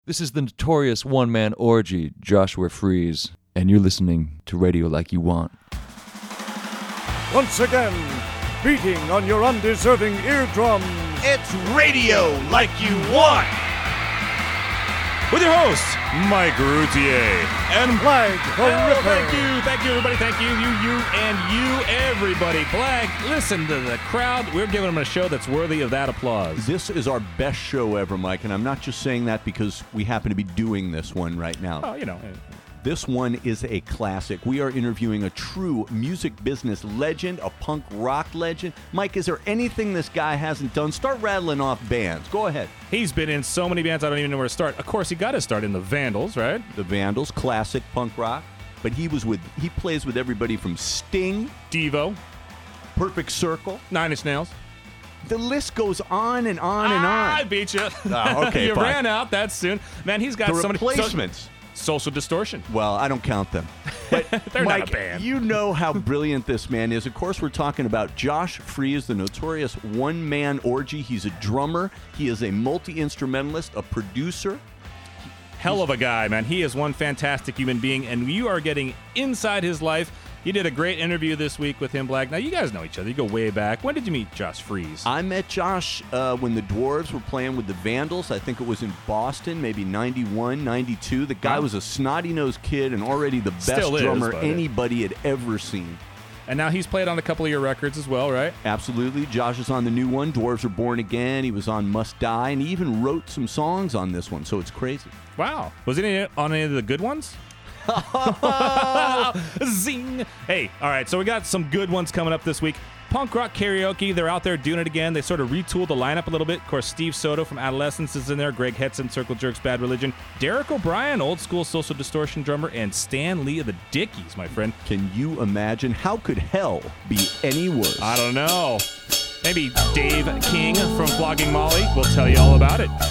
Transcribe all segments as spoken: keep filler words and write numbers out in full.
This is the notorious one-man orgy, Joshua Freeze, and you're listening to Radio Like You Want. Once again, beating on your undeserving eardrums, it's Radio Like You Want! With your hosts, Mike Routier and Blag the oh, Ripper. Thank you, thank you, everybody. Thank you, you, you, and you, everybody. Blag, listen to the crowd. We're giving them a show that's worthy of that applause. This is our best show ever, Mike, and I'm not just saying that because we happen to be doing this one right now. Oh, you know. This one is a classic. We are interviewing a true music business legend, a punk rock legend. Mike, is there anything this guy hasn't done? Start rattling off bands. Go ahead. He's been in so many bands, I don't even know where to start. Of course, he got to start in the Vandals, right? The Vandals, classic punk rock. But he was with, he plays with everybody from Sting, Devo, Perfect Circle, Nine Inch Nails. The list goes on and on and on. I beat you. Oh, okay, you fine. ran out that soon. Man, he's got the so many replacements. So, Social Distortion. Well, I don't count them. But They're Mike, not a band. You know how brilliant this man is. Of course, we're talking about Josh Freeze, the notorious one-man orgy. He's a drummer. He is a multi-instrumentalist, a producer. Hell of a guy, man. He is one fantastic human being, and you are getting inside his life. You did a great interview this week with him, Black. Now, you guys know each other. You go way back. When did you meet Josh Freeze? I met Josh uh, when the Dwarves were playing with the Vandals. I think it was in Boston, maybe ninety-one, ninety-two. The guy was a snotty-nosed kid and already the best Still is, drummer but anybody had ever seen. And now he's played on a couple of your records as well, right? Absolutely. Josh is on the new one, Dwarves Are Born Again. He was on Must Die, and he even wrote some songs on this one, so it's crazy. Wow. Was he on any of the good ones? Zing! Hey, all right, so we got some good ones coming up this week. Punk Rock Karaoke, they're out there doing it again. They sort of retooled the lineup a little bit. Of course, Steve Soto from Adolescence is in there. Greg Hetson, Circle Jerks, Bad Religion. Derek O'Brien, old school Social Distortion drummer. And Stan Lee of the Dickies, my friend. Can you imagine? How could hell be any worse? I don't know. Maybe Dave King from Flogging Molly will tell you all about it.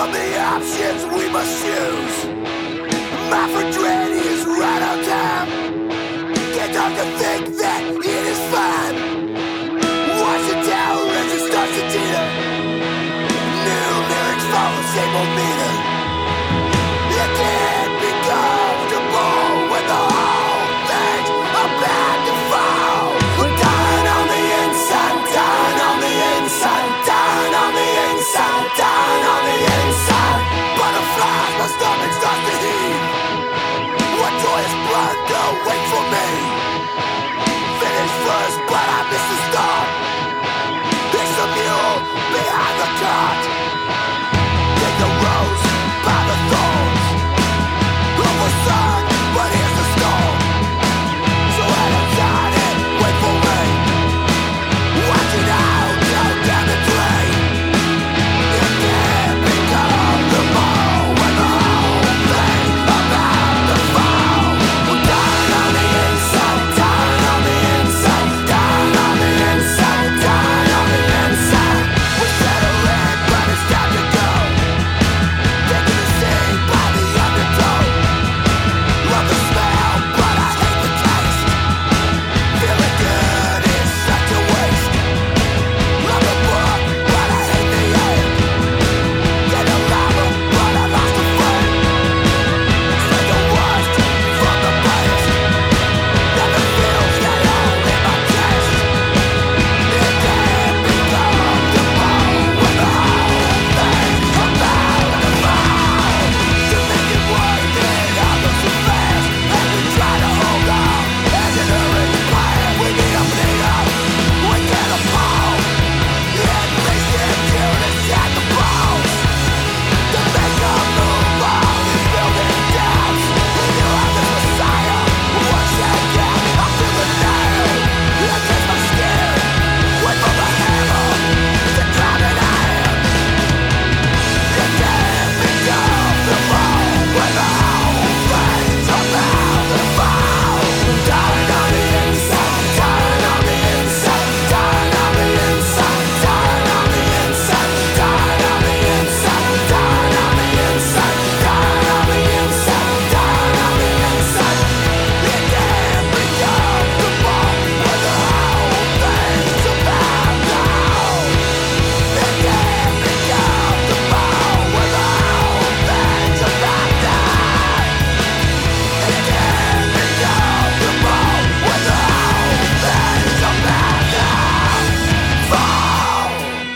From the options we must choose, my fraternity is right on time. Get up to think that it is fine. Watch the terrorism starts to teeter. New lyrics follow the same old meter. It can't be comfortable when the whole thing's about to fall. We're dying on the inside, dying on the inside, dying on the inside, dying on the inside. Butterflies, my stomach starts to heave. What joyous blood, go wait for me. Finish first, but I missed the start. It's the mule behind the cart. Take the rose by the thorns. Over sun, but here's the storm. So let him shine it, wait for rain. Watch it out, go down the drain. It can't be comfortable when the whole thing's about to fall. We're dying on the inside, dying on the inside, dying on the inside, dying on the inside. We settle in, but it's time to go. Taking the scene by the undertow. Love the smell, but I hate the taste. Feeling good is such a waste. Love the book, but I hate the end. Get a lover, but I lost a friend. Spend the worst from the best. Never feels that all in my chest. It can't be comfortable when the whole thing's about to fall. To make it worth it, all goes too fast. And we try to hold on, as an already planned. We need a leader, we get a ball. At least until it's at the balls. To make a move on these building downs. You are the Messiah, one second, I feel the nail against my skin. Wait for the hammer to drive it in. It can't be comfortable when the whole thing's about to fall. Dying on the inside, dying on the inside, dying on the inside, dying on the inside, dying on the inside, dying on the inside, dying on the inside, dying on the inside. It can't be comfortable when the whole thing's about to fall. It can't be comfortable when the whole thing's about to fall. It can't be comfortable when the whole thing's about to fall.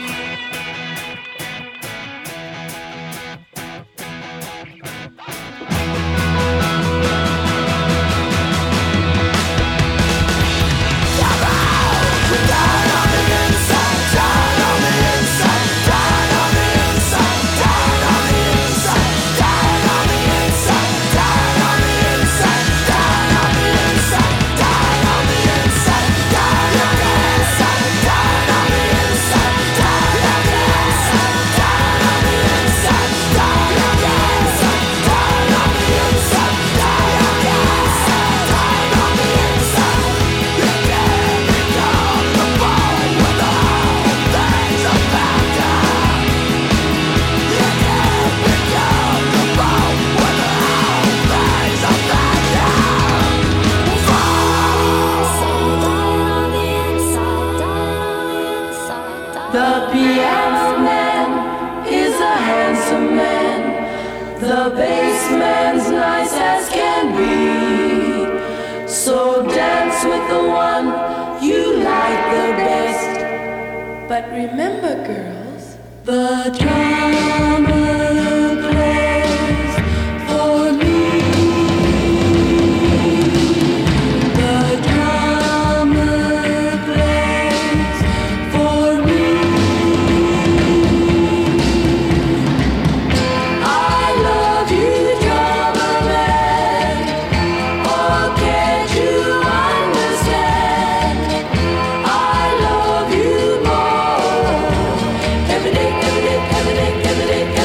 Dying on the inside, dying on the inside, dying on the inside, dying on the inside, dying on the inside, dying on the inside, dying on the inside, dying on the inside, dying on the inside, dying on the inside, dying on the inside, dying on the inside, dying on the inside, dying on the inside, dying on the inside, dying on the inside. It can't be comfortable when the whole thing's about to fall. It can't be comfortable when the whole thing's about to The piano man is a handsome man. The bass man's nice as can be. So dance with the one you like the best. But remember, girls, the drummer plays for me. The drummer plays for me. I love you, drummer man. Oh, can't you understand? I love you more every day, every day, every day, every day,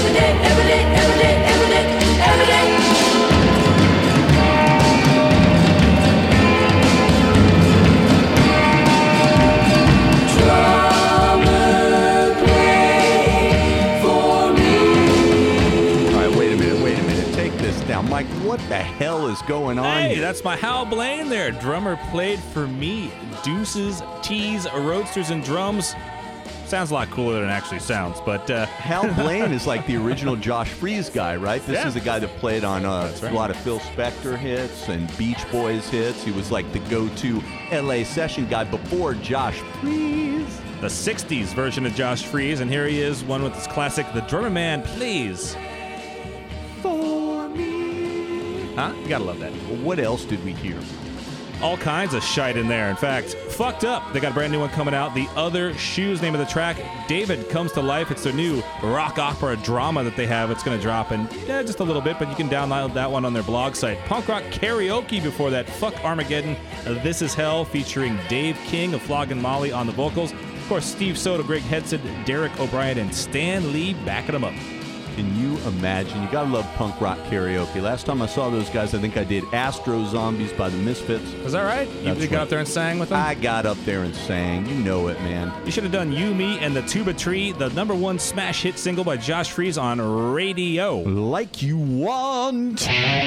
Mike, what the hell is going on Hey, here? that's my Hal Blaine there. Drummer played for me. Deuces, Tees, Roadsters, and drums. Sounds a lot cooler than it actually sounds, but uh, Hal Blaine is like the original Josh Freese guy, right? This Yeah. is a guy that played on uh, That's right. a lot of Phil Spector hits and Beach Boys hits. He was like the go-to L A session guy before Josh Freese. the sixties version of Josh Freese, and here he is, one with his classic, The Drummer Man Please. For me. Huh? You gotta love that. What else did we hear? All kinds of shite in there. In fact, Fucked Up. They got a brand new one coming out. The Other Shoes, name of the track. David Comes to Life. It's their new rock opera drama that they have. It's going to drop in eh, just a little bit, but you can download that one on their blog site. Punk Rock Karaoke before that. Fuck Armageddon. Uh, This Is Hell featuring Dave King of Floggin' Molly on the vocals. Of course, Steve Soto, Greg Hetson, Derek O'Brien, and Stan Lee backing them up. Can you imagine? You gotta love punk rock karaoke. Last time I saw those guys, I think I did Astro Zombies by the Misfits. Is that right? You, That's you got right. up there and sang with them? I got up there and sang. You know it, man. You should have done You, Me, and the Tuba Tree, the number one smash hit single by Josh Freese on radio. Like you want.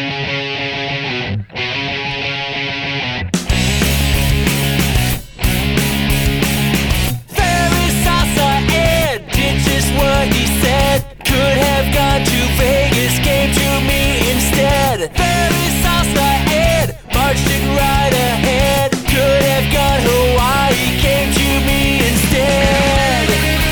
Ferry Salsa Ed did just what he said. Could have gone to Vegas, came to me instead. Ferry Salsa Ed marched it right ahead. Could have gone Hawaii, came to me instead.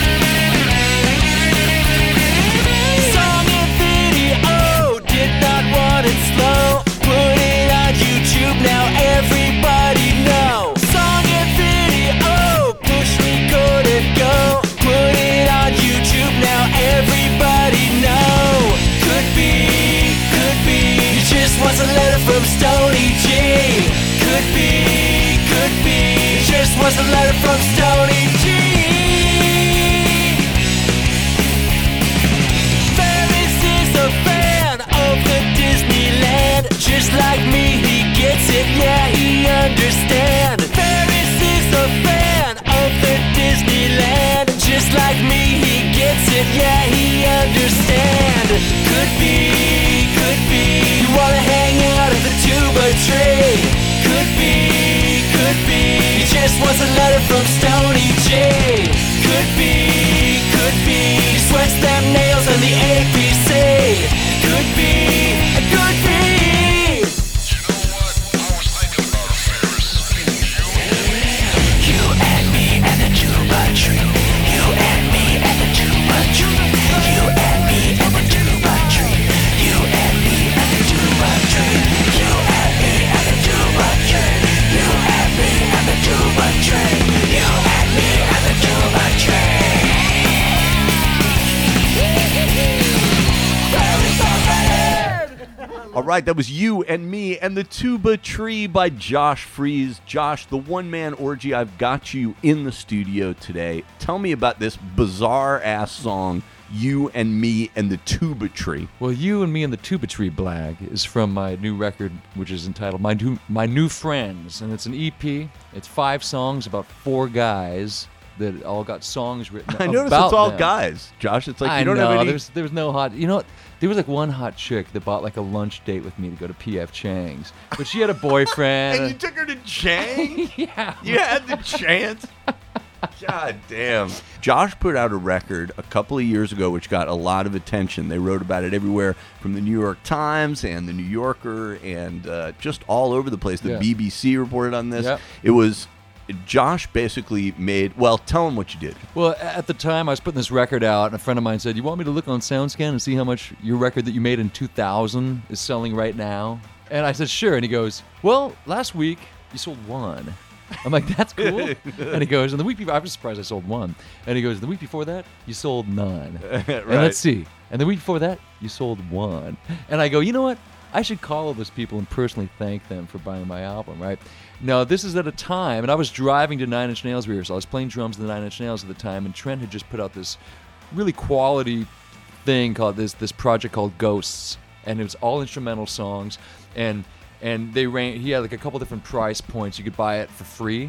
Song and video, did not want it slow. Put it on YouTube, now everybody know. Song and video, push record and go. Put it on YouTube, now everybody know. Could be, could be, just wants a letter from Stoney G. Could be, could be, just wants a letter from Stoney G. Ferris is a fan of the Disneyland. Just like me, he gets it, yeah, he understands. Ferris is a fan of the Disneyland. Just like me, he gets it, yeah, he understands. Could be, could be, you wanna hang out at the tuba tree. Could be, could be, he just wants a letter from Stoney J. Could be, could be, he sweats them nails on the A P C. Could be, could be. You and me and the tuba tree. You and me and the tuba tree. You and me and the tuba tree. You and me and the tuba tree. You and me and the tuba tree. You and me and the tuba tree. You and me and the tuba tree. All right, that was You and Me and the Tuba Tree by Josh Freese. Josh, the one-man orgy, I've got you in the studio today. Tell me about this bizarre-ass song, You and Me and the Tuba Tree. Well, You and Me and the Tuba Tree Blag is from my new record, which is entitled My New, My New Friends. And it's an E P. It's five songs about four guys that all got songs written I noticed about it's all them. guys, Josh. It's like I you don't know, have any... There's, there was no hot... You know what? There was like one hot chick that bought like a lunch date with me to go to P F Chang's. But she had a boyfriend. And you took her to Chang? yeah. You had the chance? God damn. Josh put out a record a couple of years ago which got a lot of attention. They wrote about it everywhere from the New York Times and the New Yorker and uh, just all over the place. The Yeah. B B C reported on this. Yep. It was... Josh basically made... Well, tell him what you did. Well, at the time, I was putting this record out, and a friend of mine said, you want me to look on SoundScan and see how much your record that you made in two thousand is selling right now? And I said, sure. And he goes, well, last week, you sold one. I'm like, that's cool. And he goes, and the week before, I was surprised I sold one. And he goes, the week before that, you sold none. Right. And let's see. And the week before that, you sold one. And I go, you know what? I should call all those people and personally thank them for buying my album, right? Now, this is at a time, and I was driving to Nine Inch Nails rehearsal. I was playing drums in the Nine Inch Nails at the time, and Trent had just put out this really quality thing called this this project called Ghosts, and it was all instrumental songs, and and they ran. He had like a couple different price points. You could buy it for free,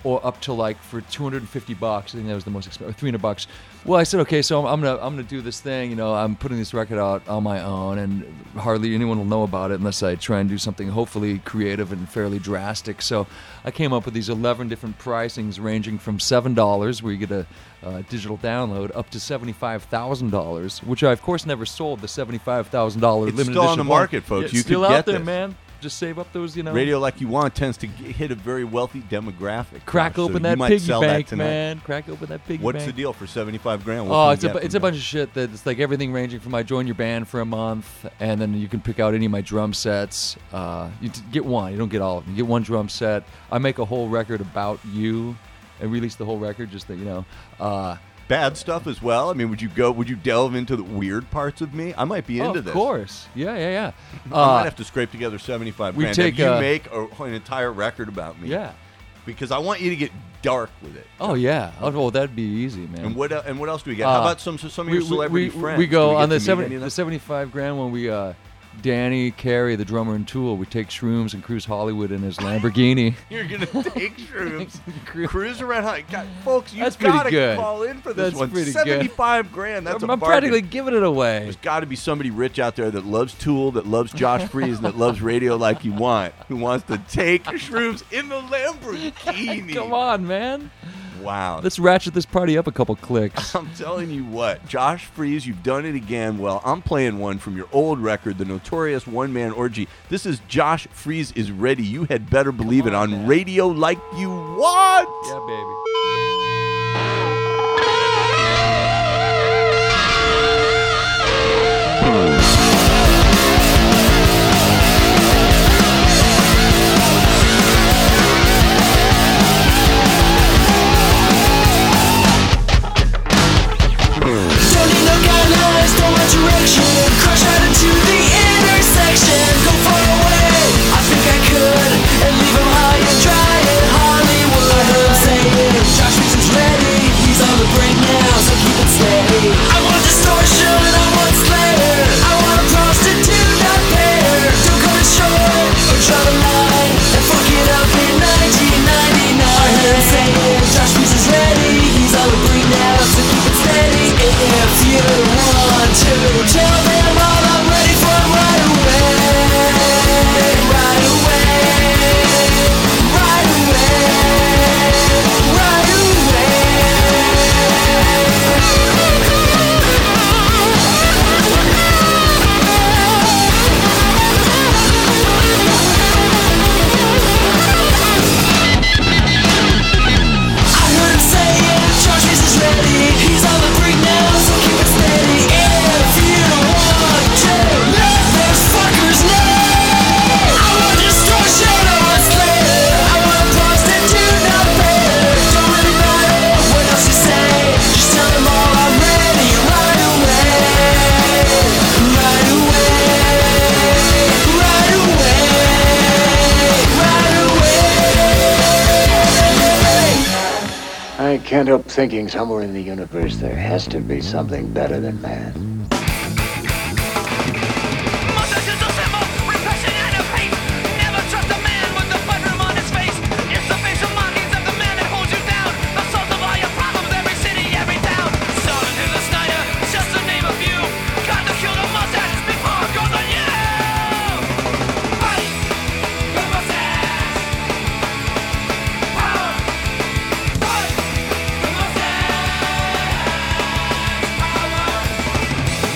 or up to like for two hundred fifty bucks. I think that was the most expensive, or three hundred bucks. Well, I said, okay, so I'm, I'm gonna I'm gonna do this thing. You know, I'm putting this record out on my own, and hardly anyone will know about it unless I try and do something hopefully creative and fairly drastic. So I came up with these eleven different pricings, ranging from seven dollars, where you get a uh, digital download, up to seventy-five thousand dollars, which I of course never sold. The seventy-five thousand dollars It's limited still on edition the one. market, folks. Yeah, You it's still could out get there, this. man. Just save up those, you know. Radio Like You Want tends to g- hit a very wealthy demographic. Crack Josh, so open you that might piggy sell that bank, tonight. man. Crack open that piggy What's bank. the deal for seventy-five grand? What Oh, can it's we a get bu- it's from a bunch of shit that it's like everything ranging from I join your band for a month, and then you can pick out any of my drum sets. Uh, you t- get one, you don't get all of them. You get one drum set. I make a whole record about you, and release the whole record. Just that you know. Uh, bad stuff as well? I mean, would you go? Would you delve into the weird parts of me? I might be oh, into of this. course, yeah, yeah, yeah. I Uh, might have to scrape together seventy-five we grand. take, Have you uh, make a, an entire record about me? yeah. Because I want you to get dark with it. Oh yeah. Oh, well, that'd be easy, man. And what el- and what else do we get? Uh, How about some some of we, your celebrity we, friends? We Do go get on the to meet seven, any of the them? seventy-five grand when we uh, Danny Carey, the drummer in Tool, we take shrooms and cruise Hollywood in his Lamborghini. You're gonna take shrooms, Cruise- cruise around. Hollywood. God, folks, you've That's pretty got to good. call in for this That's one. pretty good. Seventy-five grand. That's I'm, a I'm bargain. practically giving it away. There's got to be somebody rich out there that loves Tool, that loves Josh Freese, and that loves Radio Like You Want, who wants to take shrooms in the Lamborghini. Come on, man. Wow. Let's ratchet this party up a couple clicks. I'm telling you what, Josh Freese, you've done it again. Well, I'm playing one from your old record, the notorious One Man Orgy. This is Josh Freese is Ready. You had better believe it on, on man. Radio Like You Want. Yeah, baby. Don't need no guidelines, don't want direction. Crush out into the intersection. Go far away, I think I could. And leave him high and dry in Hollywood. I heard him saying, Josh Freese is ready. He's on the break now, so keep it steady. I want distortion, I want slayer. I want a prostitute, not pair. Don't cut it short, or draw the line. And fuck it up in nineteen ninety-nine. I heard him saying, Josh Freese is ready. He's on the break now, so keep it steady. If you want to tell them all I'm ready for right away, right away, right away, right I heard him saying, Josh Freese is ready. He's on the brink now, so keep it steady. If you want to let those fuckers know, I want distortion, I want slayer. I want a prostitute, not better. Don't really matter what else you say. Just tell them all I'm ready right away, right away, right away, right away. I can't help thinking somewhere in the universe there has to be something better than man. Monsters of symbol, repression and of hate. Never trust a man with the bedroom on his face. It's the facial markings of the man that holds you down. The source of all your problems, every city, every town. Sergeant to the Snyder, it's just the name of you. Got to kill the mustache before it goes on you. Fight the mustache. Power. Fight the mustache. Power.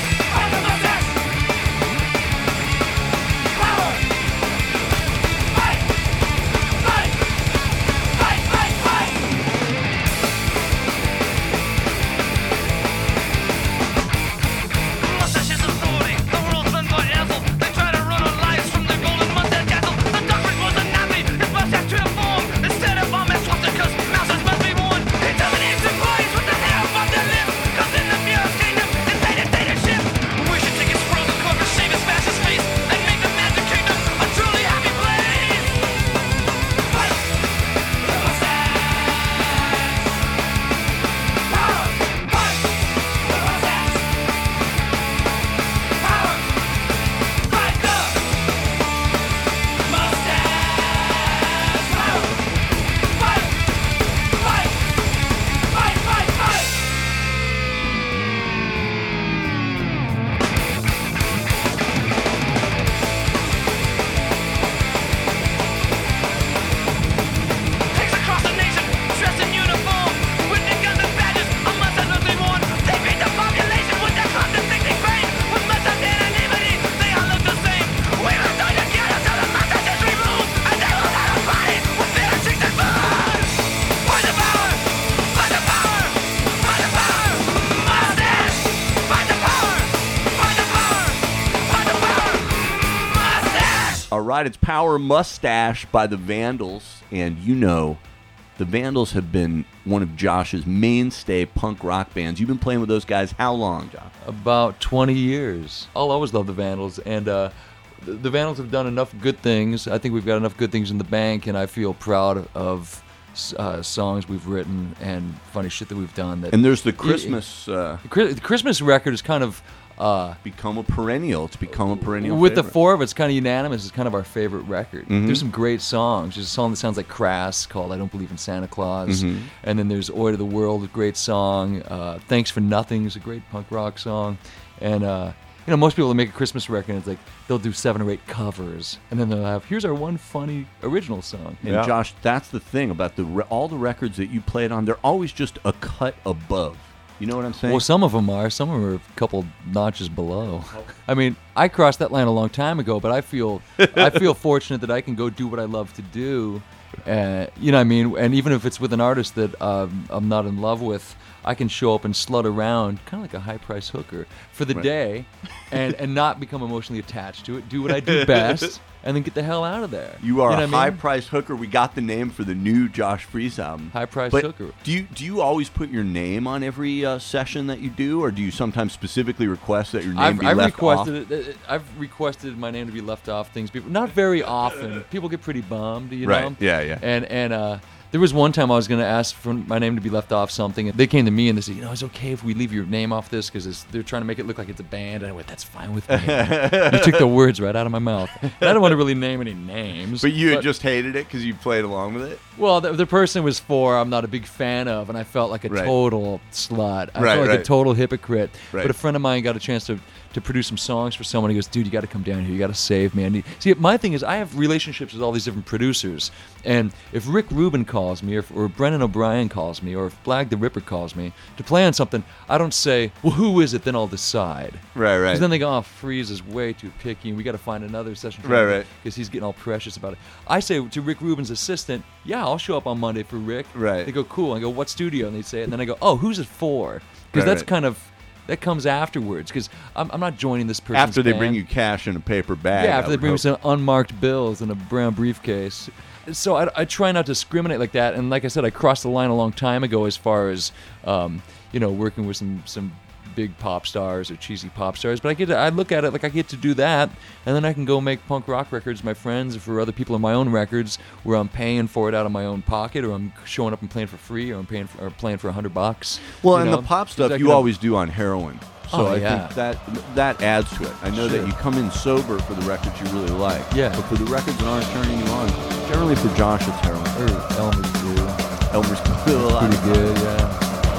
All right, it's Power Mustache by the Vandals. And you know, the Vandals have been one of Josh's mainstay punk rock bands. You've been playing with those guys how long, Josh? About twenty years. I'll always love the Vandals. And uh, the, the Vandals have done enough good things. I think we've got enough good things in the bank, and I feel proud of uh, songs we've written and funny shit that we've done. That And there's the Christmas... Uh, the, Chri- the Christmas record is kind of... Uh, become a perennial. It's become a perennial with favorite. the four of us, kind of unanimous. It's kind of our favorite record. Mhm. There's some great songs. There's a song that sounds like Crass called "I Don't Believe in Santa Claus," Mhm. and then there's "Oi to the World," a great song. Uh, "Thanks for Nothing" is a great punk rock song, and uh, you know most people that make a Christmas record, it's like they'll do seven or eight covers, and then they'll have here's our one funny original song. And Josh, that's the thing about the re- all the records that you played on. They're always just a cut above. You know what I'm saying? Well, some of them are. Some of them are a couple notches below. I mean, I crossed that line a long time ago, but I feel I feel fortunate that I can go do what I love to do. Uh, you know what I mean? And even if it's with an artist that um, I'm not in love with, I can show up and slut around, kind of like a high-price hooker, for the Right. day, and, and not become emotionally attached to it. Do what I do best, and then get the hell out of there. You are know a what I mean? high-priced hooker. We got the name for the new Josh Freese album. High-priced But hooker. Do you do you always put your name on every uh, session that you do, or do you sometimes specifically request that your name I've, be I've left requested off? it. uh, I've requested my name to be left off things. People, not very often. People get pretty bummed, you Right, know. yeah, yeah. And and uh, there was one time I was going to ask for my name to be left off something, and they came to me and they said, you know, it's okay if we leave your name off this because they're trying to make it look like it's a band. And I went, that's fine with me. You took the words right out of my mouth. And I don't want to really name any names. But you had just hated it because you played along with it. Well, the, the person was for I'm not a big fan of, and I felt like a Right. total slut. I Right, felt like right. a total hypocrite. Right. But a friend of mine got a chance to, to produce some songs for someone. He goes, dude, you got to come down here. You got to save me. And he, see, my thing is I have relationships with all these different producers. And if Rick Rubin calls me, or, if, or Brennan O'Brien calls me, or if Blag the Ripper calls me to play on something, I don't say, well, who is it? Then I'll decide. Right, right. Because then they go, oh, Freeze is way too picky, and we got to find another session. Right, right. Because he's getting all precious about it. I say to Rick Rubin's assistant, yeah, I'll show up on Monday for Rick. Right. They go, cool. I go, what studio? And they say it. And then I go, oh, who's it for? Because Right, that's right. kind of, that comes afterwards. Because I'm, I'm not joining this person's After they band. bring you cash in a paper bag. Yeah, I after they would bring me hope. some unmarked bills in a brown briefcase. So I, I try not to discriminate like that. And like I said, I crossed the line a long time ago as far as, um, you know, working with some, some big pop stars or cheesy pop stars. But I get to, I look at it like I get to do that, and then I can go make punk rock records, my friends, or for other people in my own records, where I'm paying for it out of my own pocket, or I'm showing up and playing for free, or I'm paying for, or playing for a hundred bucks. Well, you and know? the pop stuff Is that you gonna- always do on heroin. So Oh, I yeah. think that that adds to it. I know that Sure. you come in sober for the records you really like. Yeah. But for the records that aren't turning you on, generally for Josh, it's heroin. Or Elmer's Blue. Elmer's Blue. Pretty good, yeah.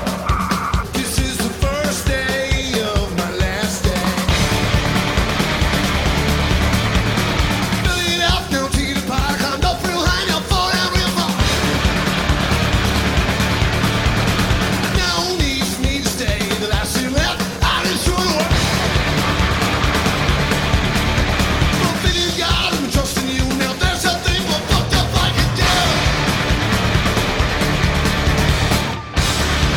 This is the first day of my last day. Filling it up, no tea to park. I'm not real high, no fall down real far. Now needs me to stay. The last thing left, I didn't show the work. I'm feeling God, I'm trusting you. Now there's something more fucked up I can do.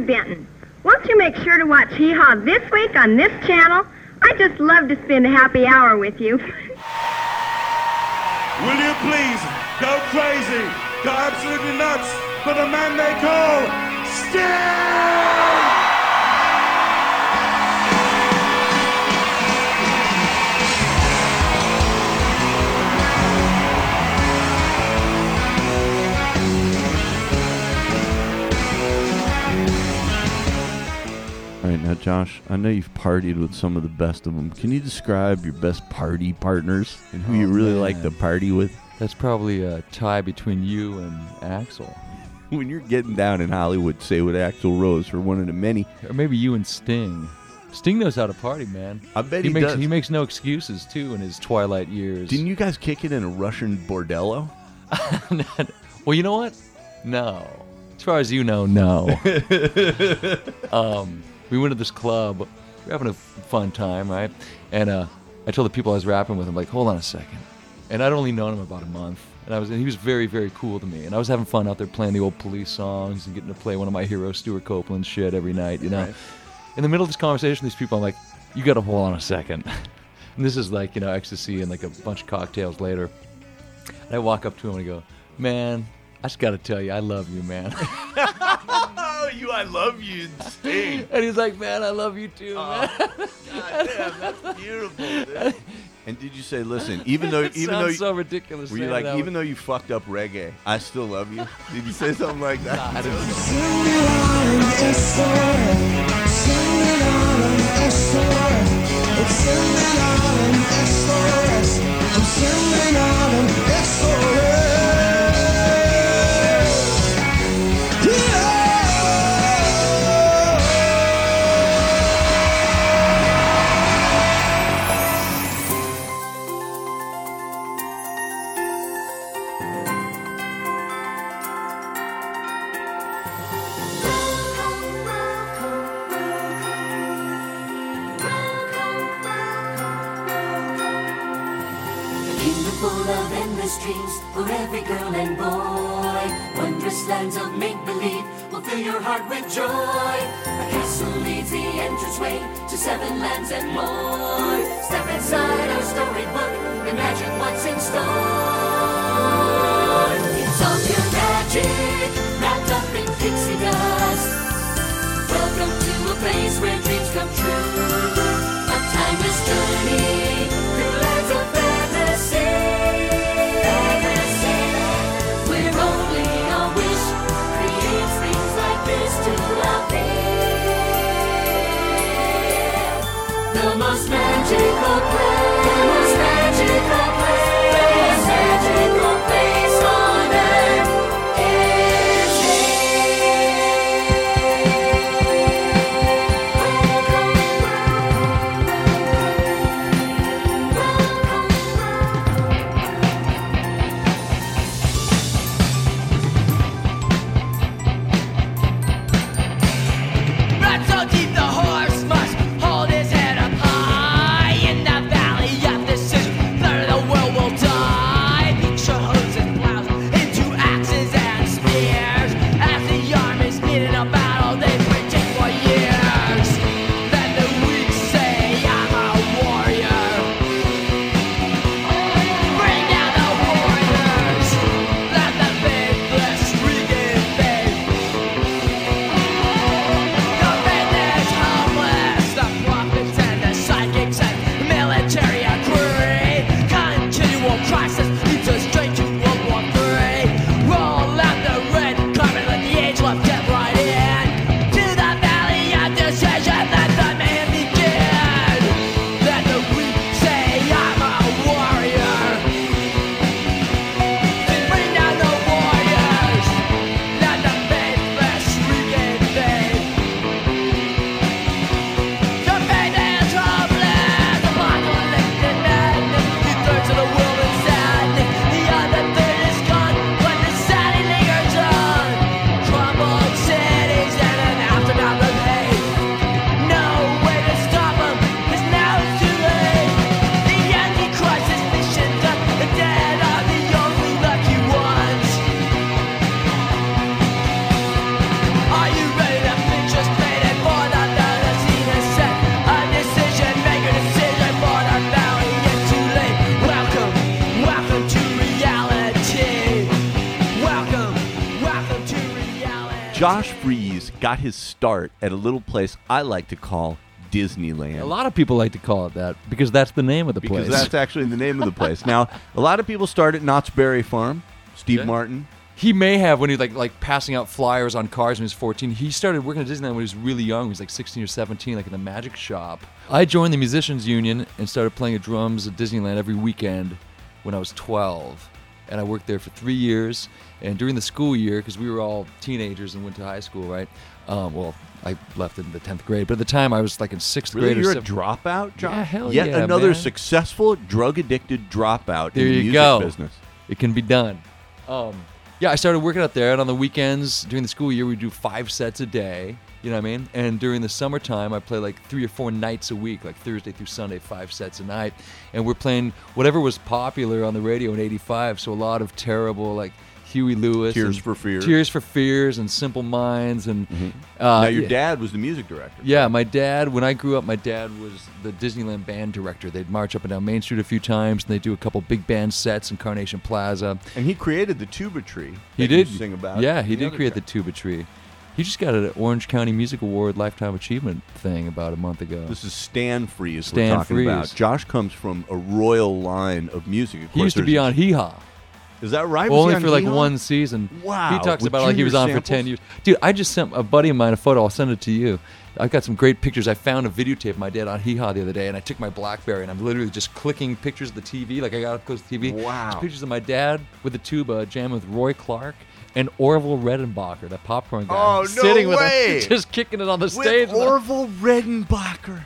Benton. Won't you make sure to watch Hee Haw this week on this channel? I just love to spend a happy hour with you. Will you please go crazy, go absolutely nuts for the man they call Sting! All right, now, Josh, I know you've partied with some of the best of them. Can you describe your best party partners and who Oh, you really man. like to party with? That's probably a tie between you and Axl. When you're getting down in Hollywood, say with Axl Rose for one of the many. Or maybe you and Sting. Sting knows how to party, man. I bet he, makes does. he makes no excuses too in his twilight years. Didn't you guys kick it in a Russian bordello? Well, you know what? No. As far as you know, no. um, we went to this club. We were having a fun time, right? And uh, I told the people I was rapping with, I'm like, hold on a second. And I'd only known him about a month. And I was, and he was very, very cool to me. And I was having fun out there playing the old Police songs and getting to play one of my heroes, Stuart Copeland shit every night, you know? Right. In the middle of this conversation with these people, I'm like, you got to hold on a second. And this is like, you know, ecstasy and like a bunch of cocktails later. And I walk up to him and I go, man, I just got to tell you, I love you, man. Oh, you, I love you, Sting. And he's like, man, I love you too, man. God damn, that's beautiful, dude. And did you say, listen, even though, It even though, sounds you, so ridiculous. were you saying like, that even one. though you fucked up reggae, I still love you? Did you say something like that? Nah, I didn't. Kingdom full of endless dreams for every girl and boy. Wondrous lands of make-believe will fill your heart with joy. A castle leads the entranceway to seven lands and more. Step inside our storybook, imagine what's in store. It's all pure magic, wrapped up in pixie dust. Welcome to a place where dreams come true. A timeless journey through lands of fantasy. Fantasy. Where only a wish creates things like this to appear. The most magical place. The most magical place. The most magical place on earth is Right so deep the horse must hold his head up high. In that Josh Freese got his start at a little place I like to call Disneyland. A lot of people like to call it that because that's the name of the because place. that's actually the name of the place. Now, a lot of people start at Knott's Berry Farm. Steve Yeah. Martin. He may have when he like like passing out flyers on cars when he was fourteen. He started working at Disneyland when he was really young. He was like sixteen or seventeen, like in the magic shop. I joined the Musicians Union and started playing the drums at Disneyland every weekend when I was twelve. And I worked there for three years. And during the school year, because we were all teenagers and went to high school, right? Um, well, I left in the tenth grade, but at the time I was like in sixth Really, grade. or you're a seventh- dropout, Josh? Yeah, hell Yet yeah, another man. successful drug-addicted dropout There in the you music go. business. It can be done. Um, yeah, I started working out there, and on the weekends during the school year, we do five sets a day. You know what I mean? And during the summertime, I play like three or four nights a week, like Thursday through Sunday, five sets a night. And we're playing whatever was popular on the radio in eighty-five. So a lot of terrible, like Huey Lewis, Tears and for Fears. Tears for Fears, and Simple Minds, and uh, now, your yeah. dad was the music director. Yeah, my dad, when I grew up, my dad was the Disneyland band director. They'd march up and down Main Street a few times, and they'd do a couple big band sets in Carnation Plaza. And he created the Tuba Tree. He that you did. sing about. Yeah, he in the did other create track. the Tuba Tree. He just got an Orange County Music Award Lifetime Achievement thing about a month ago. This is Stan Freese Stan we're talking Freese. about. Josh comes from a royal line of music. Of He course, used to be there's- on Hee Haw. Is that right? Was he Only on for like Hee Haw? one season. Wow. He talks With about it like he was junior on for samples? ten years. Dude, I just sent a buddy of mine a photo. I'll send it to you. I've got some great pictures. I found a videotape of my dad on Hee Haw the other day, and I took my BlackBerry, and I'm literally just clicking pictures of the T V. Like, I got up close to the T V. Wow. There's pictures of my dad with the tuba jamming with Roy Clark and Orville Redenbacher, that popcorn guy. Oh, no sitting with way. him, just kicking it on the With stage. Orville Redenbacher.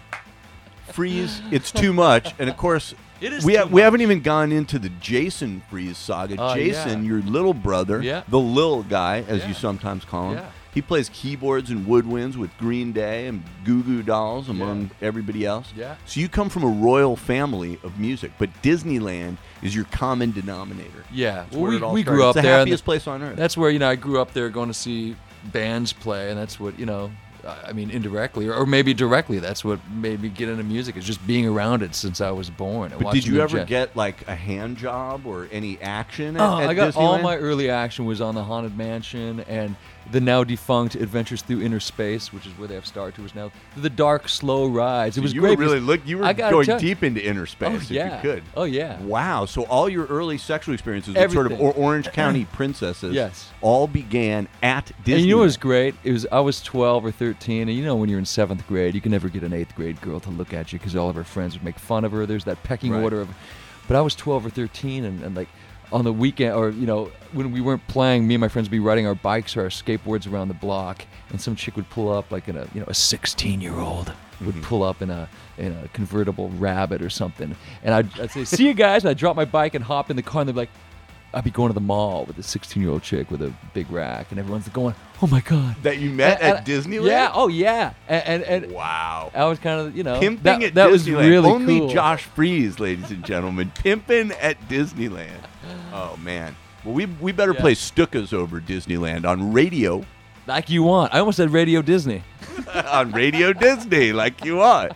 Freeze, it's too much. And of course, It is we, too ha- we much. haven't even gone into the Jason Freeze saga. Oh, Jason, yeah. your little brother, Yeah. the Lil guy, as Yeah. you sometimes call him. Yeah. He plays keyboards and woodwinds with Green Day and Goo Goo Dolls, among everybody else. Yeah. So you come from a royal family of music, but Disneyland is your common denominator. Yeah, That's well, where we, it all we started. grew It's up the there. and happiest place on earth. That's where, you know, I grew up there going to see bands play, and that's what, you know, I mean, indirectly, or, or maybe directly, that's what made me get into music, is just being around it since I was born. And But did watching you the ever jet- get like a hand job or any action at, Oh, at I got all Disneyland? my early action was on the Haunted Mansion and the now defunct Adventures Through Inner Space, which is where they have Star Tours now. The dark, slow rides. It So was you great. were really because look. You were I gotta going tell- deep into inner space Oh, if yeah. you could. Oh, yeah. Wow. So all your early sexual experiences with sort of Everything. or- Orange County princesses, Yes. all began at Disney. And you know what was great? It was I was twelve or thirteen, and you know when you're in seventh grade, you can never get an eighth grade girl to look at you because all of her friends would make fun of her. There's that pecking Right. order of. But I was twelve or thirteen, and, and like on the weekend, or you know when we weren't playing, me and my friends would be riding our bikes or our skateboards around the block, and some chick would pull up like in a you know a sixteen year old would Mm-hmm. pull up in a in a convertible Rabbit or something, and I'd, I'd say see you guys, and I'd drop my bike and hop in the car, and they'd be like. I'd be going to the mall with a sixteen-year-old chick with a big rack, and everyone's going, "Oh my god!" that you met And- at and- Disneyland. Yeah. Oh yeah. And and, and Wow. I was kind of you know Pimping that, at that Disneyland. was really Only cool. Josh Freese, ladies and gentlemen, pimping at Disneyland. Oh man. Well, we we better Yeah. play Stukas over Disneyland on radio, Like you want. I almost said Radio Disney. on Radio Disney, like you want.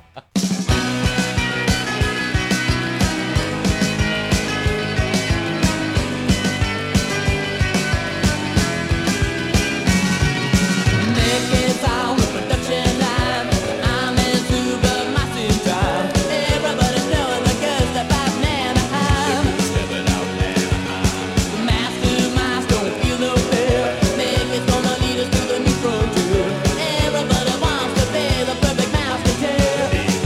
Everybody wants to be the perfect mouse to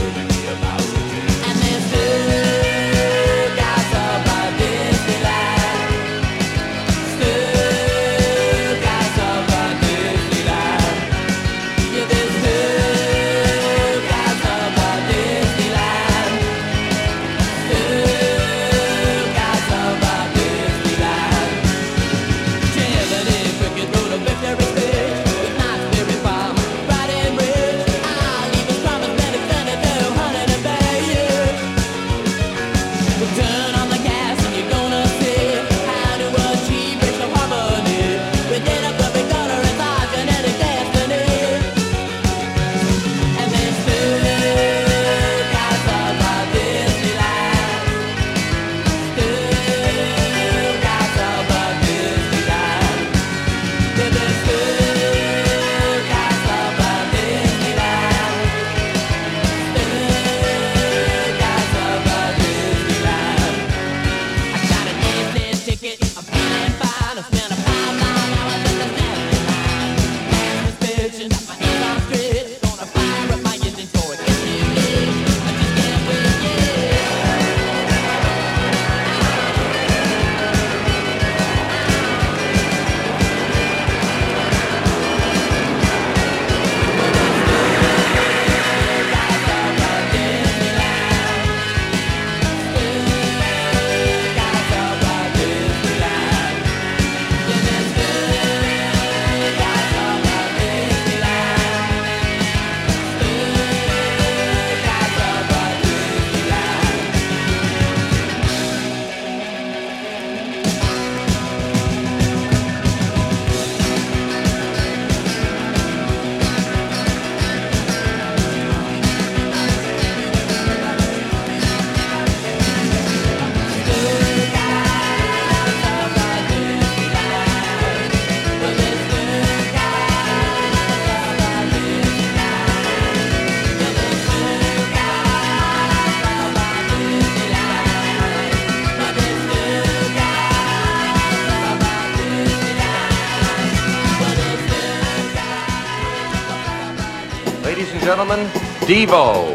Ladies and gentlemen, Devo.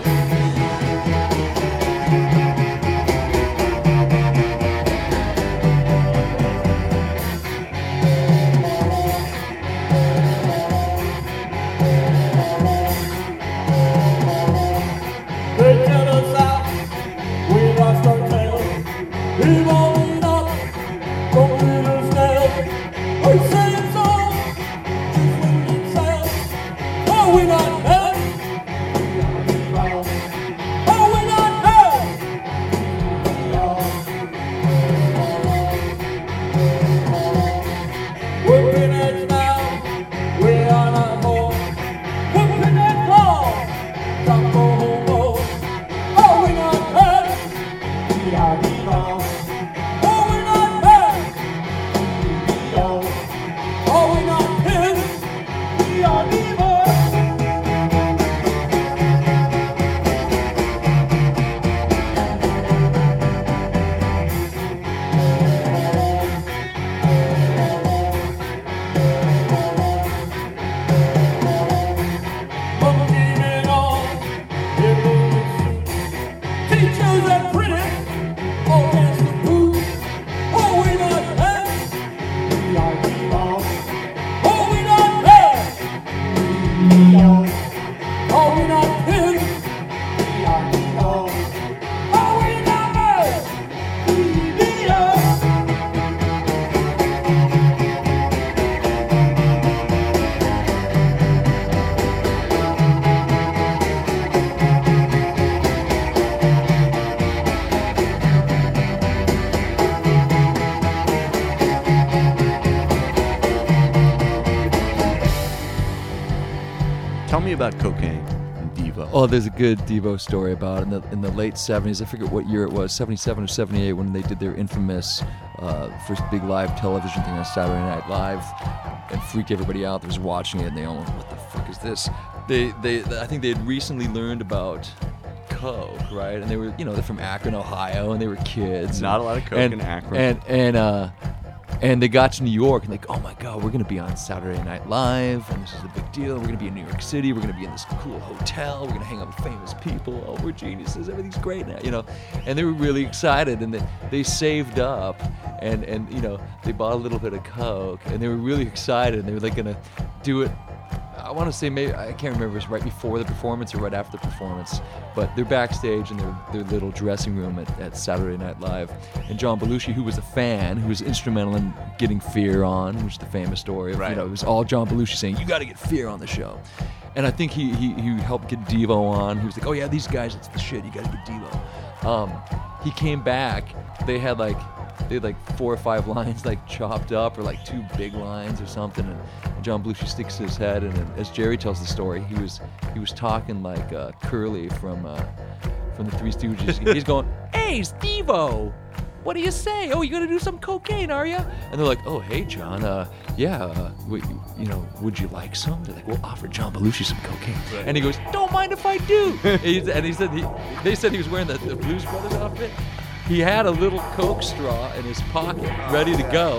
Tell me about cocaine and Devo. Oh, there's a good Devo story about it. In the in the late seventies. I forget what year it was, seventy-seven or seventy-eight, when they did their infamous uh, first big live television thing on Saturday Night Live, and freaked everybody out that was watching it. And they all went, "What the fuck is this?" They they I think they had recently learned about coke, right? And they were, you know, they're from Akron, Ohio, and they were kids. Not and, a lot of coke and, in Akron. And and uh, and they got to New York, and they go, "Oh my God, we're gonna be on Saturday Night Live, and this is a big deal. We're gonna be in New York City. We're gonna be in this cool hotel. We're gonna hang out with famous people. Oh, we're geniuses. Everything's great now, you know." And they were really excited, and they, they saved up, and and you know, they bought a little bit of coke, and they were really excited, and they were like gonna do it. I want to say maybe, I can't remember if it was right before the performance or right after the performance, but they're backstage in their, their little dressing room at, at Saturday Night Live, and John Belushi, who was a fan, who was instrumental in getting Fear on, which is the famous story of, right. you know, it was all John Belushi saying, "You got to get Fear on the show." And I think he, he he helped get Devo on. He was like, "Oh yeah, these guys, it's the shit, you got to get Devo." Um, he came back, they had like, they had like four or five lines like chopped up, or like two big lines or something, and, and John Belushi sticks his head, and, and as Jerry tells the story, he was he was talking like uh, Curly from uh, from the Three Stooges. He's going, "Hey, Steve-O, what do you say? Oh, you gonna do some cocaine, are you?" And they're like, "Oh, hey, John, uh, yeah, uh, w- you know, would you like some?" They're like, "We'll offer John Belushi some cocaine." Right. And he goes, "Don't mind if I do." and, he, and he said he, they said he was wearing the, the Blues Brothers outfit. He had a little Coke straw in his pocket, ready to go.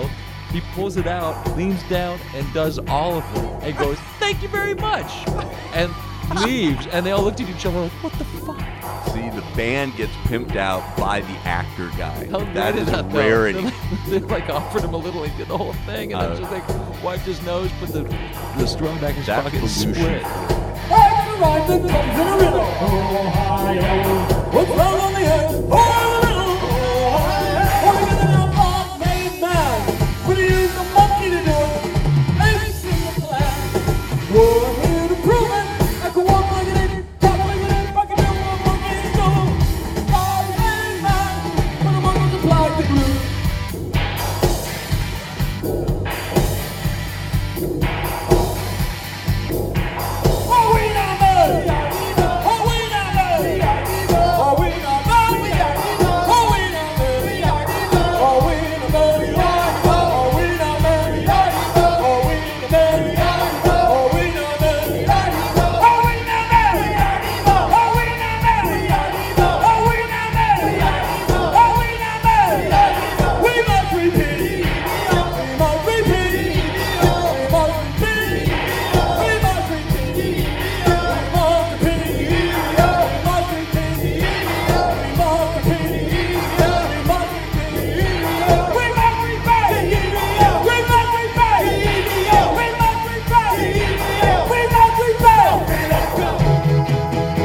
He pulls it out, leans down, and does all of it, and goes, "Thank you very much," and leaves. And they all looked at each other like, "What the fuck?" See, the band gets pimped out by the actor guy. How that good is is a that, though? rarity. They like, they like offered him a little, and he did the whole thing, and Uh, then just like wiped his nose, put the the straw back in his That's pocket, and pollution. split. What's wrong on the earth? Oh, little Ohio. Only with an outlaw made man. Could use a monkey to do it. Every single plan. We're here to prove it. I can walk like an idiot, talk like an idiot, I can do what a monkey can do. Oh, made man. When a monkey applied the glue. Oh, we not mad. Oh, we not mad. Oh, we not mad. Oh, we not mad. Oh, we not mad. Oh, we not mad. Oh, we not mad. Oh, we not mad. Oh, we not mad. Oh, we not mad. Oh, we not mad. Oh, we not mad. We must repeat. We must repeat. We must repeat. We must repeat. We must repeat. We must repeat. We must repeat. We must repeat. We must repeat. We must repeat. We must repeat. We must repeat. Let's go.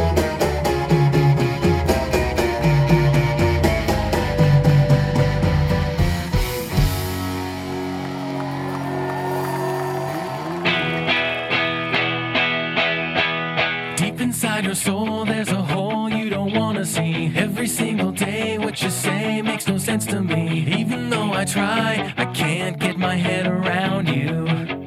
Deep inside your soul, there's a hole you don't wanna see. Every single day, what you say makes no sense to me. Even though I try, I can't get my head around you.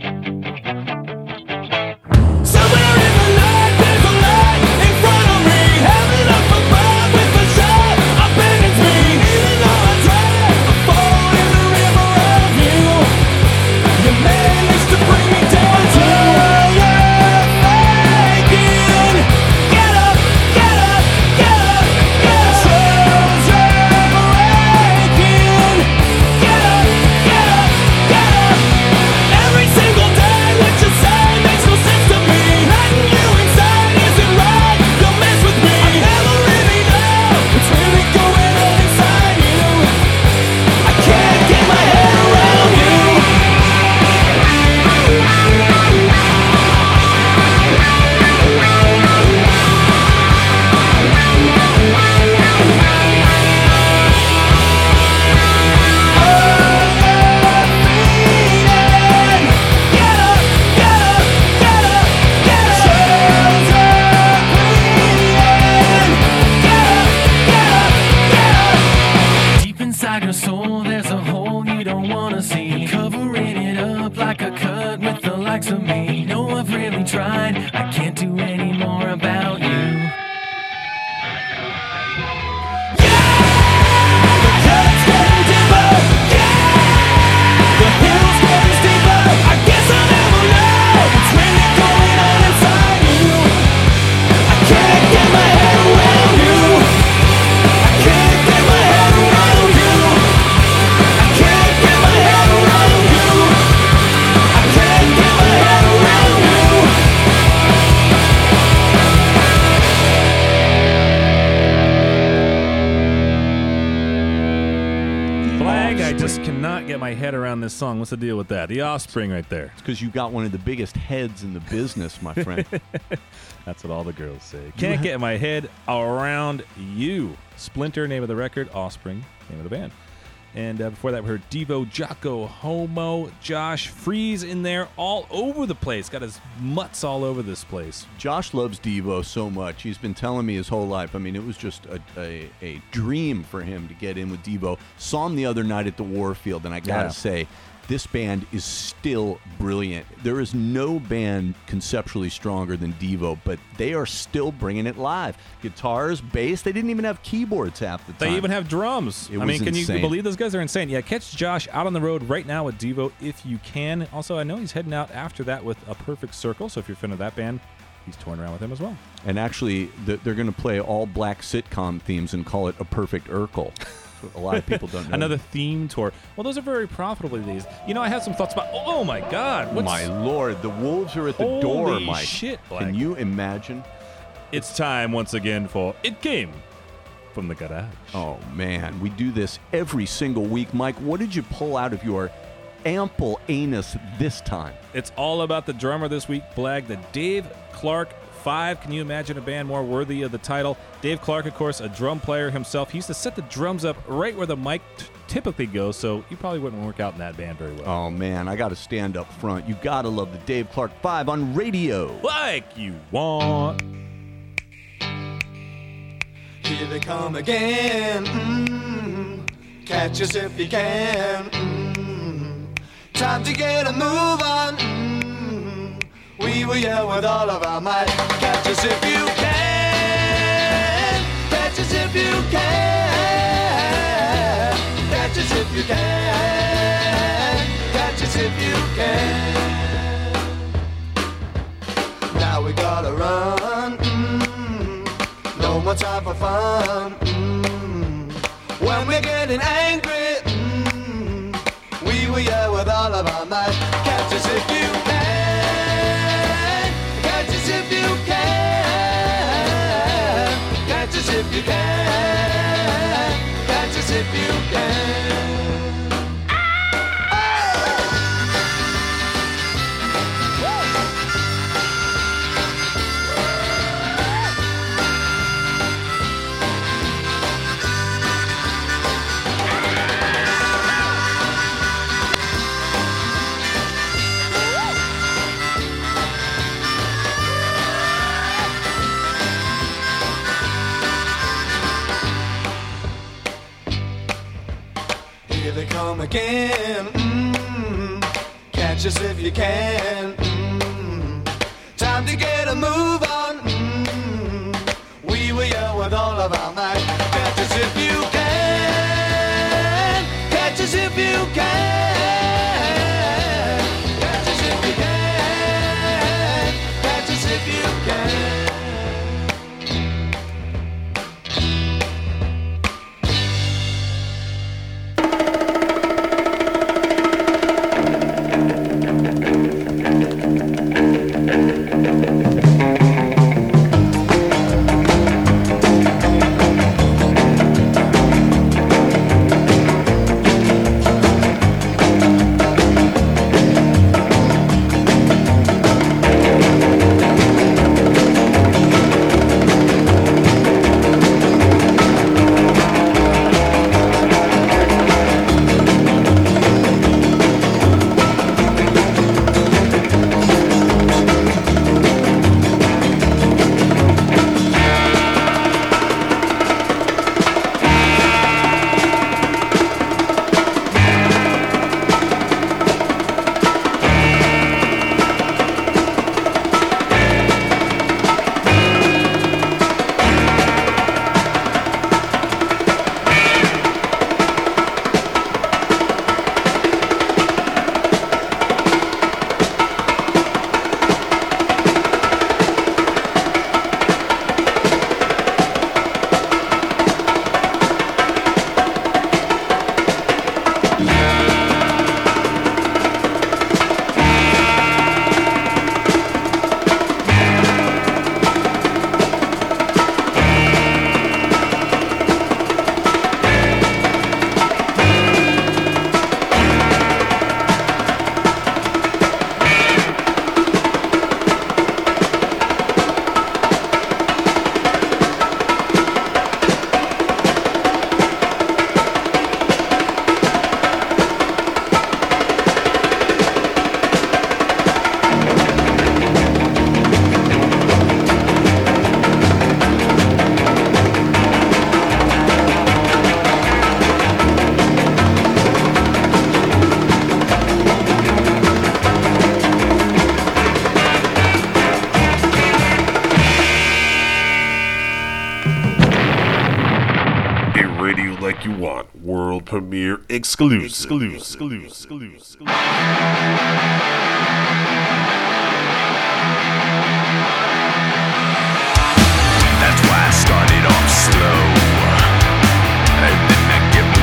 Somewhere in the night, there's a light in front of me. Heaven up above with a shot abandons me. Even though I try, I fall in the river of you. You managed to bring me down to your thinking. Get up, get up, get up, get up. Souls are breaking. Get up, get up, get up. Every single day, what you say makes no sense to me. Letting you inside isn't right. You'll mess with me. I never really know what's really going on inside you. I can't get my head around you. Deep inside your soul, there's a hole you don't wanna see. Covering it up like a cut with the likes of me. No, I've really tried. I can't do any more about you. Flag, I just cannot get my head around this song. What's the deal with that? The Offspring right there. It's because you got one of the biggest heads in the business, my friend. That's what all the girls say. Can't get my head around you. Splinter, name of the record. Offspring, name of the band. And uh, before that, we heard Devo, Jocko, Homo, Josh Freeze in there all over the place. Got his mutts all over this place. Josh loves Devo so much. He's been telling me his whole life. I mean, it was just a, a, a dream for him to get in with Devo. Saw him the other night at the Warfield, and I got to Yeah. say, this band is still brilliant. There is no band conceptually stronger than Devo, but they are still bringing it live. Guitars, bass, they didn't even have keyboards half the time. They even have drums. It I was mean, can you insane. believe those guys are insane? Yeah, catch Josh out on the road right now with Devo if you can. Also, I know he's heading out after that with A Perfect Circle, so if you're a fan of that band, he's touring around with him as well. And actually, th- they're going to play all black sitcom themes and call it A Perfect Urkel. A lot of people don't know. Another theme tour. Well, those are very profitable these. You know, I have some thoughts about. Oh my God! What's, my Lord, the wolves are at the Holy door, Mike. shit, Black. Can you imagine? It's time once again for It Came from the Garage. Oh man, we do this every single week, Mike. What did you pull out of your ample anus this time? It's all about the drummer this week, Blag, the Dave Clark Five. Can you imagine a band more worthy of the title? Dave Clark, of course, a drum player himself. He used to set the drums up right where the mic t- typically goes, so you probably wouldn't work out in that band very well. Oh man, I got to stand up front. You got to love the Dave Clark Five on radio. Like you want. Here they come again. Mm-hmm. Catch us if you can. Mm-hmm. Time to get a move on. Mm-hmm. We will yell with all of our might. Catch us if you can. Catch us if you can. Catch us if you can. Catch us if you can. Now we gotta run. Mm-hmm. No more time for fun. Mm-hmm. When we're getting angry, mm-hmm. we will yell with all of our might. Catch us if you can. Catch us if you can. Catch us if you can. Catch us if you can. Come again. Mm-hmm. Catch us if you can. Mm-hmm. Time to get a move on. Mm-hmm. We will yell with all of our might. Catch us if you can. Catch us if you can. Catch us if you can. Catch us if you can. Like You Want world premiere exclusive. Exclusive. Exclusive. Exclusive. That's why I started off slow, and then I give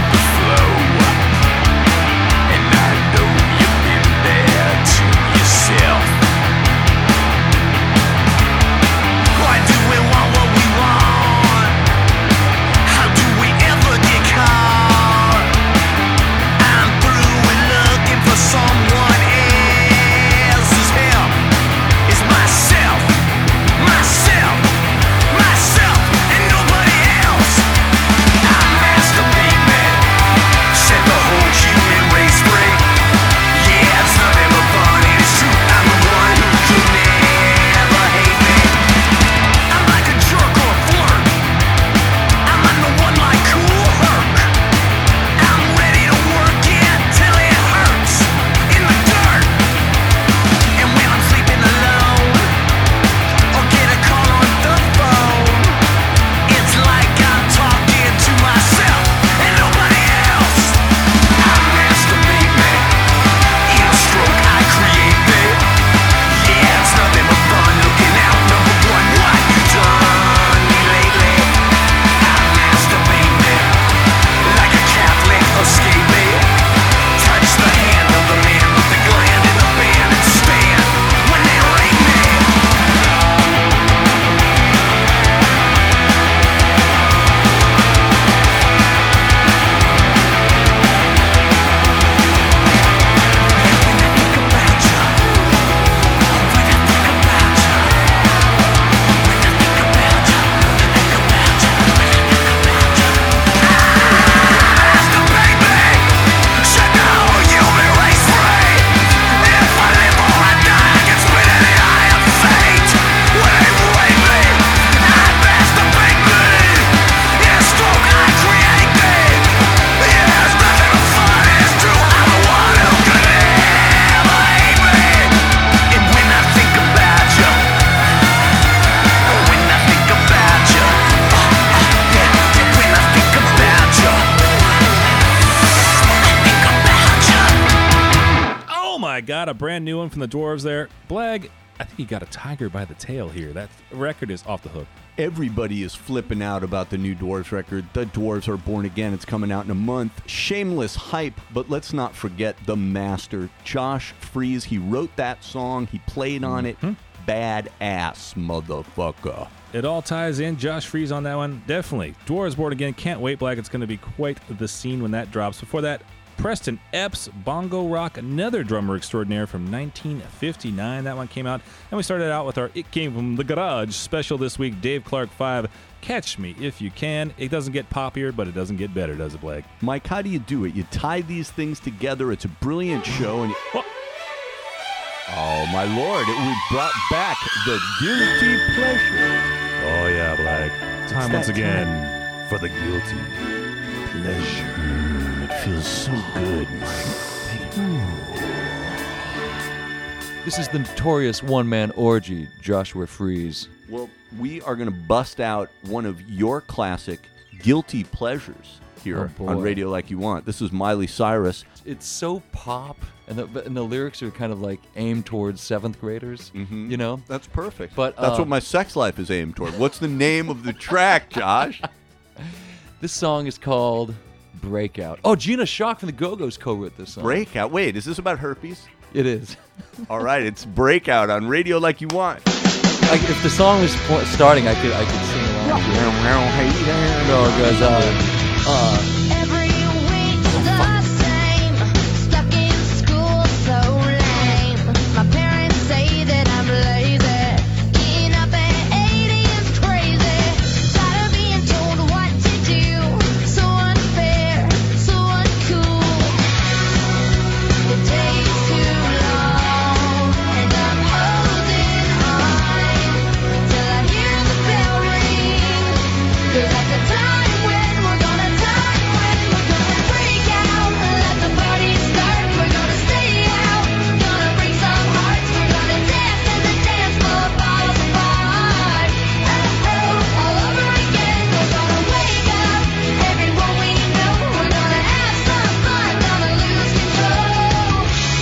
out a brand new one from the Dwarves there. Blag, I think you got a tiger by the tail here. That record is off the hook. Everybody is flipping out about the new Dwarves record. The Dwarves Are Born Again. It's coming out in a month. Shameless hype, but let's not forget the master, Josh Freese. He wrote that song. He played on it. Mm-hmm. Badass motherfucker. It all ties in. Josh Freese on that one. Definitely. Dwarves Born Again. Can't wait, Black. It's going to be quite the scene when that drops. Before that, Preston Epps, Bongo Rock, another drummer extraordinaire from nineteen fifty-nine. That one came out. And we started out with our It Came From the Garage special this week. Dave Clark five, Catch Me If You Can. It doesn't get poppier, but it doesn't get better, does it, Black? Mike, how do you do it? You tie these things together. It's a brilliant show. And you... Oh, my Lord. It, we brought back the guilty pleasure. Oh, yeah, Black. Time It's once that again time. for the guilty pleasure. It feels so good, Mike. This is the notorious one-man orgy, Joshua Freese. Well, we are going to bust out one of your classic guilty pleasures here Oh, boy. on Radio Like You Want. This is Miley Cyrus. It's so pop, and the, and the lyrics are kind of like aimed towards seventh graders, Mm-hmm. you know? That's perfect. But That's uh, what my sex life is aimed toward. What's the name of the track, Josh? This song is called Breakout. Oh, Gina Shock from the Go-Go's co-wrote this song. Breakout. Wait, is this about herpes? It is. All right, it's Breakout on Radio Like You Want. Like, if the song was pl- starting, I could I could sing along to it. No, it goes, uh, uh, Every week's the same. Stuck in school, so lame. My parents say that I'm lazy. Getting up at eight is crazy. Tired of being told what to do. So unfair, so uncool. It takes too long, and I'm holding on till I hear the bell ring. 'Cause at the time when we're gonna time when we're gonna break out, let the party start. We're gonna stay out, gonna break some hearts. We're gonna dance and the dance floor falls apart. Oh, oh, all over again. We're gonna wake up, everyone we know. We're gonna have some fun, gonna lose control.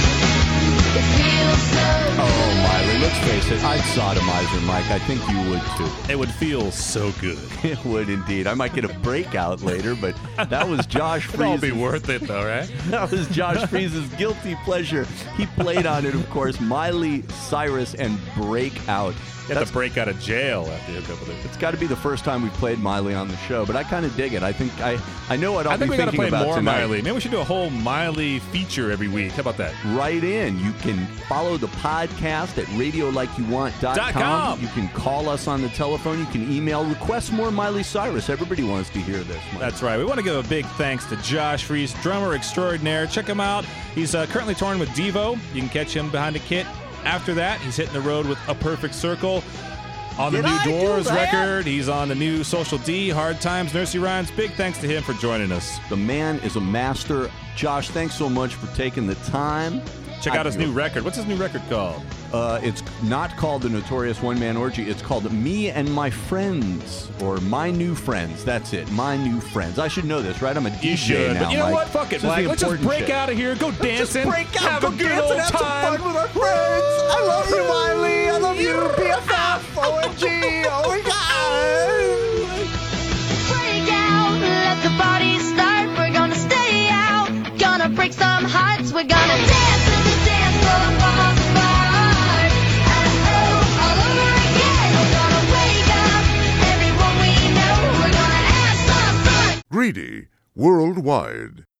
It feels so Oh, Miley, let's face it. I'd sodomize her, Mike. I think you would, too. It would feel so good. It would indeed. I might get a breakout later, but that was Josh It'd all Freese. be worth it, though, right? That was Josh Freese's guilty pleasure. He played on it, of course, Miley Cyrus and Breakout. You have to break out of jail after you hook up with it. It's got to be the first time we've played Miley on the show, but I kind of dig it. I think I I know what I'll I think be we got to thinking play about more tonight. Miley. Maybe we should do a whole Miley feature every week. How about that? Right in. You can follow the podcast at radio like you want dot com. Dot com. You can call us on the telephone. You can email. Request more Miley Cyrus. Everybody wants to hear this. Mike. That's right. We want to give a big thanks to Josh Freese, drummer extraordinaire. Check him out. He's uh, currently touring with Devo. You can catch him behind a kit. After that, he's hitting the road with A Perfect Circle. On the Did new I do Doors that? record. He's on the new Social D, Hard Times, Nursery Rhymes. Big thanks to him for joining us. The man is a master. Josh, thanks so much for taking the time. Check out I- his new record. What's his new record called? Uh, it's not called The Notorious One Man Orgy. It's called Me and My Friends, or My New Friends. That's it. My New Friends. I should know this, right? I'm a D J You should. now, But you know Mike. what? Fuck it, This is Black. the Let's just important break shit. out of here. Go Let's just dancing. break out, Have go a good dance, old and have some time. fun with our friends. I love you, Miley. I love you, B F F. O M G. Oh my God. break out, let the party start. We're gonna stay out, gonna break some hearts. We're gonna dance and the dance floor falls apart. Oh, oh, all over again. We're gonna wake up, everyone we know. We're gonna have some fun. Greedy Worldwide.